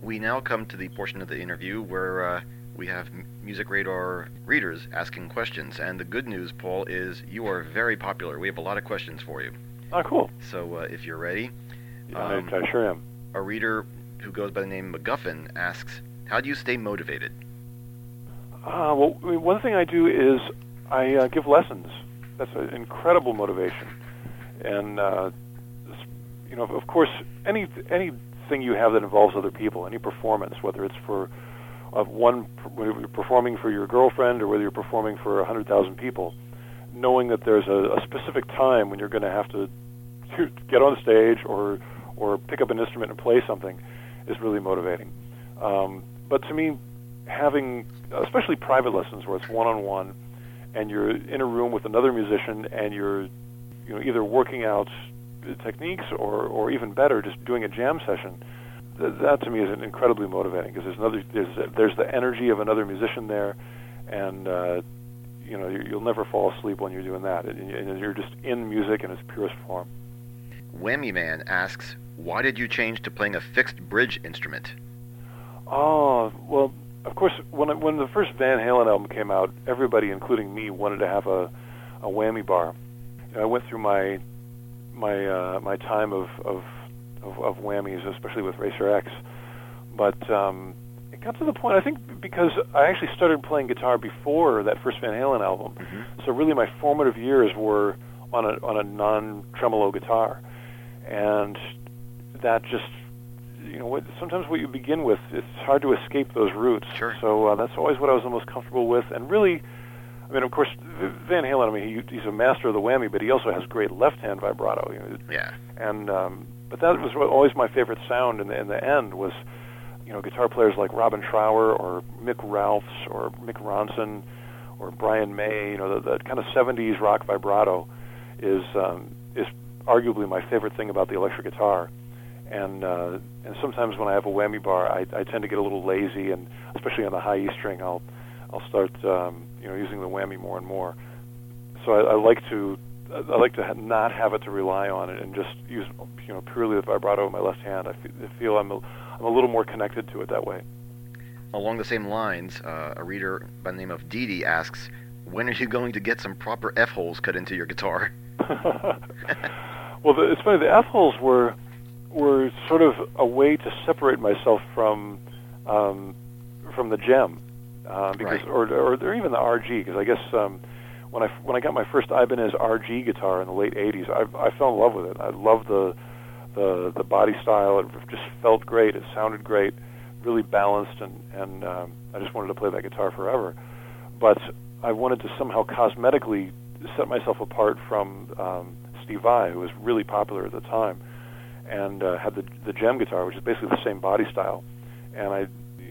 We now come to the portion of the interview where we have Music Radar readers asking questions. And the good news, Paul, is you are very popular. We have a lot of questions for you. Oh, cool. So if you're ready. I sure am. A reader who goes by the name MacGuffin asks, how do you stay motivated? Well, one thing I do is I give lessons. That's an incredible motivation. And, of course, anything you have that involves other people, any performance, whether it's whether you're performing for your girlfriend or whether you're performing for 100,000 people, knowing that there's a specific time when you're going to have to get on stage or pick up an instrument and play something is really motivating. But to me, having especially private lessons where it's one-on-one and you're in a room with another musician and you're either working out techniques or even better, just doing a jam session, that to me is incredibly motivating because there's the energy of another musician there, and you'll never fall asleep when you're doing that, and you're just in music in its purest form. Whammy Man asks, why did you change to playing a fixed bridge instrument? Oh, well, of course, when the first Van Halen album came out, everybody, including me, wanted to have a whammy bar. I went through my time of whammies, especially with Racer X, but it got to the point, I think, because I actually started playing guitar before that first Van Halen album. Mm-hmm. So really, my formative years were on a non-tremolo guitar, and that just, sometimes what you begin with, it's hard to escape those roots. Sure. So that's always what I was the most comfortable with, and really, of course, Van Halen, he's a master of the whammy, but he also has great left-hand vibrato. Yeah. And but that was always my favorite sound in the end was, guitar players like Robin Trower or Mick Ralphs or Mick Ronson or Brian May. The kind of 70s rock vibrato is arguably my favorite thing about the electric guitar. And sometimes when I have a whammy bar, I tend to get a little lazy, and especially on the high E string, I'll start using the whammy more and more. So I like to not have it to rely on it and just use purely the vibrato of my left hand. I feel I'm a little more connected to it that way. Along the same lines, a reader by the name of Dee Dee asks, when are you going to get some proper F-holes cut into your guitar? Well, it's funny. The F-holes were sort of a way to separate myself from the Gem, because right. or even the RG, because I guess when I got my first Ibanez RG guitar in the late '80s, I fell in love with it. I loved the body style. It just felt great. It sounded great, really balanced, and I just wanted to play that guitar forever. But I wanted to somehow cosmetically set myself apart from Steve Vai, who was really popular at the time, and had the Gem guitar, which is basically the same body style. And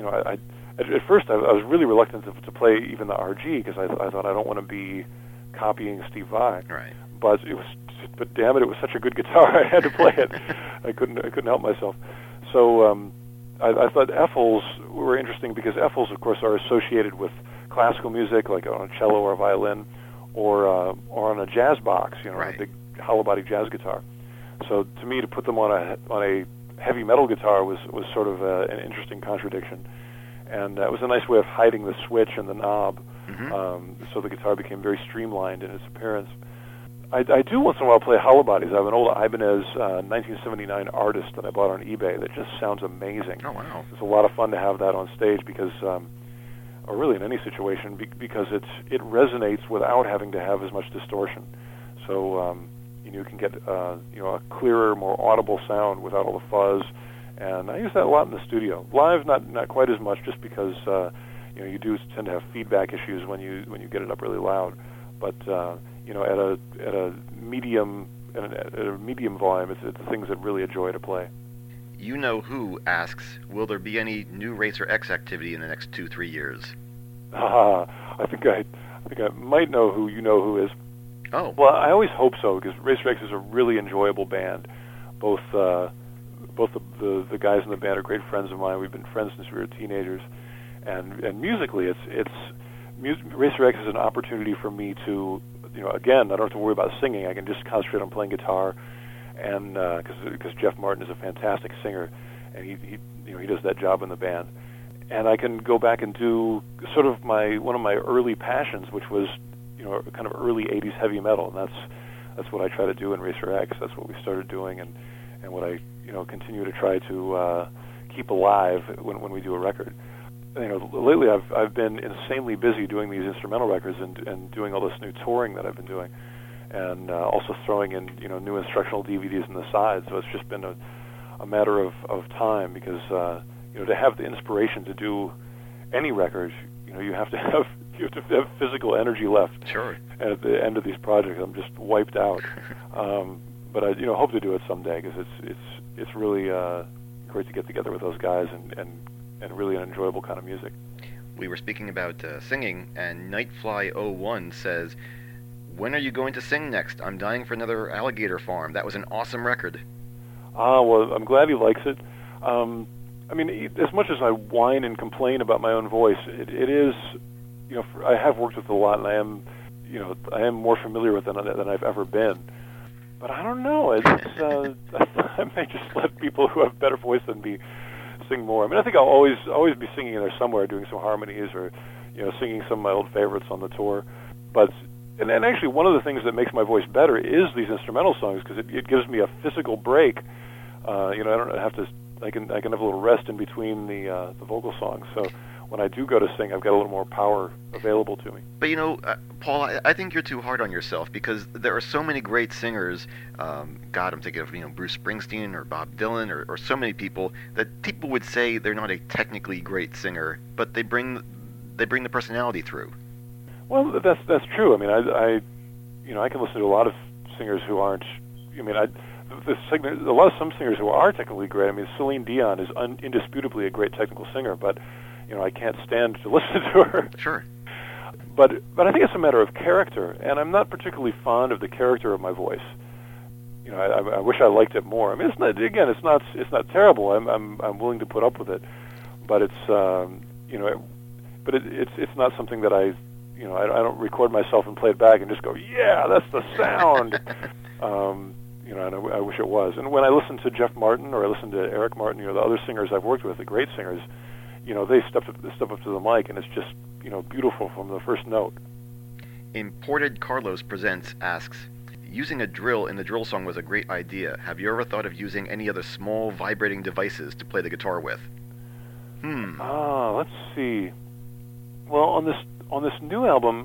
at first I was really reluctant to play even the RG because I thought I don't want to be copying Steve Vai. Right. But damn it, it was such a good guitar, I had to play it. I couldn't help myself. So I thought F-holes were interesting because F-holes, of course, are associated with classical music, like on a cello or a violin, or on a jazz box, right. A big hollow body jazz guitar. So to me, to put them on a heavy metal guitar was sort of an interesting contradiction, and it was a nice way of hiding the switch and the knob, mm-hmm. So the guitar became very streamlined in its appearance. I do once in a while play hollow bodies. I have an old Ibanez 1979 Artist that I bought on eBay that just sounds amazing. Oh, wow. It's a lot of fun to have that on stage because, or really in any situation, because it resonates without having to have as much distortion. So you can get a clearer, more audible sound without all the fuzz. And I use that a lot in the studio. Live, not quite as much, just because you do tend to have feedback issues when you get it up really loud. But at a medium volume, it's the things that really a joy to play. You Know Who asks, will there be any new Racer X activity in the next 2-3 years? I think I might know who You Know Who is. Oh. Well, I always hope so, because Racer X is a really enjoyable band. Both the guys in the band are great friends of mine. We've been friends since we were teenagers, and musically, Racer X is an opportunity for me to, again, I don't have to worry about singing. I can just concentrate on playing guitar, and because Jeff Martin is a fantastic singer, and he does that job in the band. And I can go back and do sort of one of my early passions, which was, kind of early 80s heavy metal. And that's what I try to do in Racer X. That's what we started doing, and what I, continue to try to keep alive when we do a record. Lately I've been insanely busy doing these instrumental records and doing all this new touring that I've been doing, and also throwing in, new instructional DVDs on the side. So it's just been a matter of time, because to have the inspiration to do any record, you have to have physical energy left. Sure. And at the end of these projects, I'm just wiped out. But I hope to do it someday, because it's really great to get together with those guys and really an enjoyable kind of music. We were speaking about singing, and Nightfly01 says, "When are you going to sing next? I'm dying for another Alligator Farm. That was an awesome record." Well, I'm glad he likes it. As much as I whine and complain about my own voice, it is, I have worked with it a lot, and I am more familiar with it than I've ever been. But I don't know. I may just let people who have better voice than me sing more. I think I'll always be singing in there somewhere, doing some harmonies, or singing some of my old favorites on the tour. But and actually, one of the things that makes my voice better is these instrumental songs, because it gives me a physical break. I don't have to. I can have a little rest in between the vocal songs. So when I do go to sing, I've got a little more power available to me. But Paul, I think you're too hard on yourself, because there are so many great singers. God, I'm thinking of Bruce Springsteen or Bob Dylan or so many people that people would say they're not a technically great singer, but they bring the personality through. Well, that's true. I can listen to a lot of singers who aren't. A lot of some singers who are technically great. Celine Dion is indisputably a great technical singer, but I can't stand to listen to her. Sure. But I think it's a matter of character, and I'm not particularly fond of the character of my voice. I wish I liked it more. It's not terrible. I'm willing to put up with it, but it's it's not something that I don't record myself and play it back and just go, yeah, that's the sound. And I wish it was. And when I listen to Jeff Martin or I listen to Eric Martin, the other singers I've worked with, the great singers, they step up to the mic, and it's just, beautiful from the first note. Imported Carlos Presents asks, "Using a drill in the drill song was a great idea. Have you ever thought of using any other small vibrating devices to play the guitar with?" Let's see. Well, on this new album,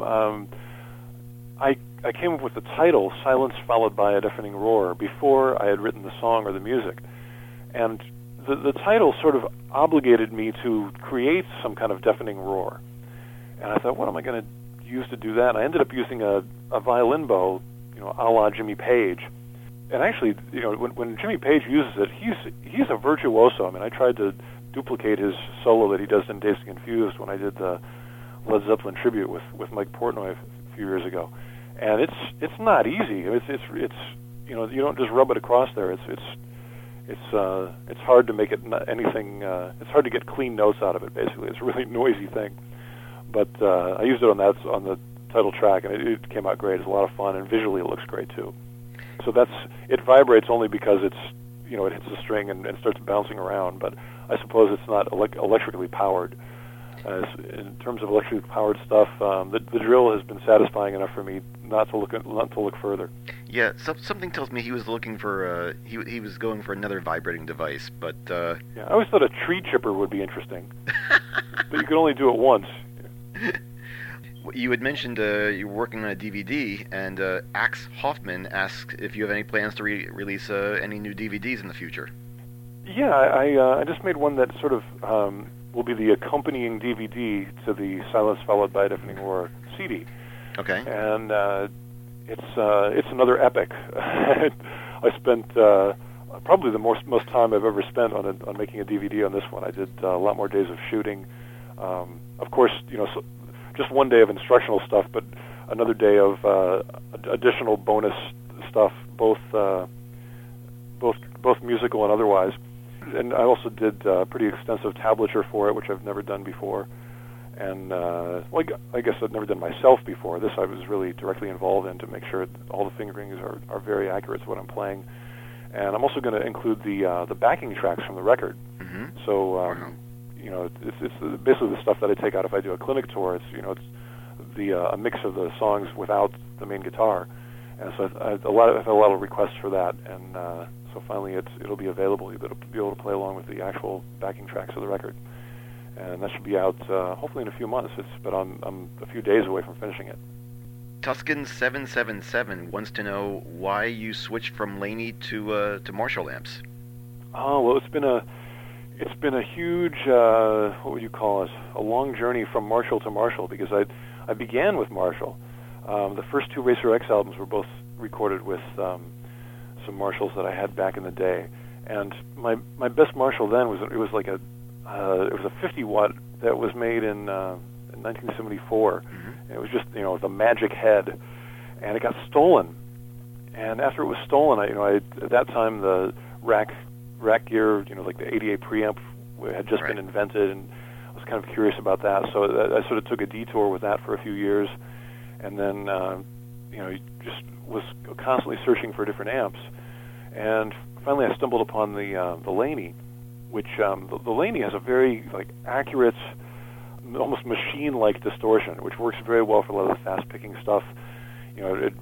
I came up with the title, Silence Followed by a Deafening Roar, before I had written the song or the music. And the title sort of obligated me to create some kind of deafening roar. And I thought, what am I going to use to do that? And I ended up using a violin bow, a la Jimmy Page. And actually, when Jimmy Page uses it, he's a virtuoso. I tried to duplicate his solo that he does in Dazed and Confused when I did the Led Zeppelin tribute with Mike Portnoy a few years ago. And it's not easy. It's you don't just rub it across there. It's hard to make it anything. It's hard to get clean notes out of it. Basically, it's a really noisy thing. But I used it on the title track, and it came out great. It's a lot of fun, and visually it looks great too. So it vibrates only because it hits the string and starts bouncing around. But I suppose it's not electrically powered. In terms of electrically powered stuff, the drill has been satisfying enough for me not to look further. Yeah, something tells me he was looking for he was going for another vibrating device, but yeah, I always thought a tree chipper would be interesting, but you could only do it once. You had mentioned you were working on a DVD, and Axe Hoffman asks if you have any plans to release any new DVDs in the future. Yeah, I just made one that sort of will be the accompanying DVD to the Silence Followed by a Deafening Roar CD. Okay. And it's another epic. I spent probably the most time I've ever spent on making a DVD on this one. I did a lot more days of shooting. Of course, just one day of instructional stuff, but another day of additional bonus stuff, both musical and otherwise. And I also did pretty extensive tablature for it, which I've never done before. And I guess I've never done myself before. This I was really directly involved in to make sure all the fingerings are very accurate to what I'm playing. And I'm also going to include the backing tracks from the record. Mm-hmm. So, Wow. it's basically the stuff that I take out if I do a clinic tour. It's a mix of the songs without the main guitar. And so I've had a lot of requests for that, and so finally it'll be available. You'll be able to play along with the actual backing tracks of the record, and that should be out hopefully in a few months. But I'm a few days away from finishing it. Tuscan777 wants to know why you switched from Laney to Marshall amps. Oh well, it's been a huge what would you call it? A long journey from Marshall to Marshall, because I began with Marshall. The first two Racer X albums were both recorded with some Marshalls that I had back in the day, and my best Marshall then was it was a 50 watt that was made in 1974. Mm-hmm. It was just the magic head, and it got stolen. And after it was stolen, I at that time the rack gear, like the 88 preamp had just been invented, and I was kind of curious about that. So I sort of took a detour with that for a few years. And then, just was constantly searching for different amps, and finally I stumbled upon the Laney, which the Laney has a very accurate, almost machine-like distortion, which works very well for a lot of the fast-picking stuff. It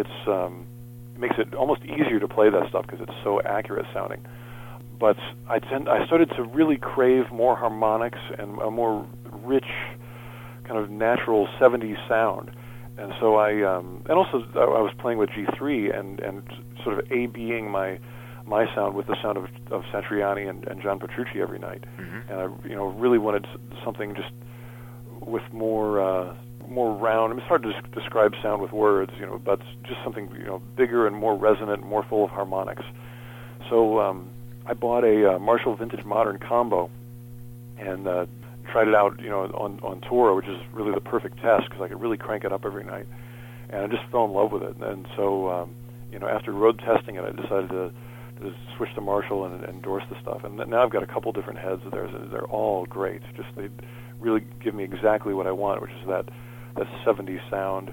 makes it almost easier to play that stuff because it's so accurate sounding. But I started to really crave more harmonics and a more rich, kind of natural 70s sound. And so I was playing with G3 and sort of A-B'ing my sound with the sound of Satriani and John Petrucci every night. Mm-hmm. And I really wanted something just with more round. I mean, it's hard to describe sound with words, but just something bigger and more resonant, more full of harmonics. So I bought a Marshall Vintage Modern combo and tried it out, on tour, which is really the perfect test because I could really crank it up every night, and I just fell in love with it. And so, after road testing it, I decided to switch to Marshall and endorse the stuff. And now I've got a couple different heads of theirs. They're all great. They really give me exactly what I want, which is that 70s sound,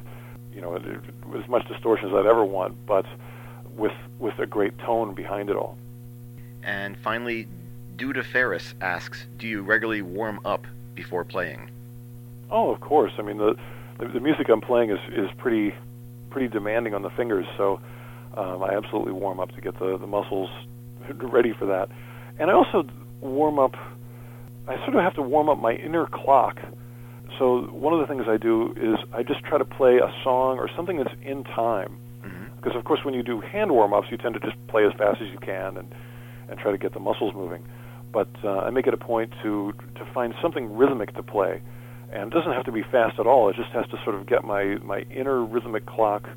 as much distortion as I'd ever want, but with a great tone behind it all. And finally, Duda Ferris asks, do you regularly warm up before playing? Oh, of course. I mean, the music I'm playing is pretty demanding on the fingers, so I absolutely warm up to get the muscles ready for that. And I also warm up. I sort of have to warm up my inner clock. So one of the things I do is I just try to play a song or something that's in time. Mm-hmm. Because of course, when you do hand warm-ups, you tend to just play as fast as you can and try to get the muscles moving. But I make it a point to find something rhythmic to play, and it doesn't have to be fast at all. It just has to sort of get my inner rhythmic clock,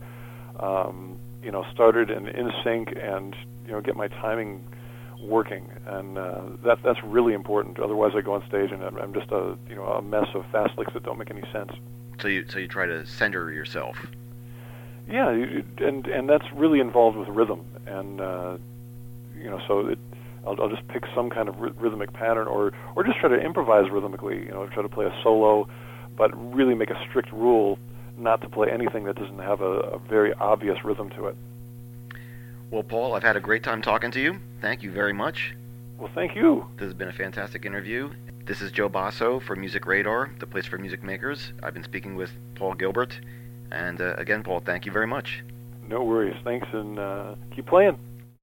started and in sync, and get my timing working, and that's really important. Otherwise, I go on stage and I'm just a mess of fast licks that don't make any sense. So you try to center yourself. Yeah, and that's really involved with rhythm, and so I'll just pick some kind of rhythmic pattern, or just try to improvise rhythmically. Try to play a solo, but really make a strict rule not to play anything that doesn't have a very obvious rhythm to it. Well, Paul, I've had a great time talking to you. Thank you very much. Well, thank you. This has been a fantastic interview. This is Joe Basso for Music Radar, the place for music makers. I've been speaking with Paul Gilbert. And again, Paul, thank you very much. No worries. Thanks, and keep playing.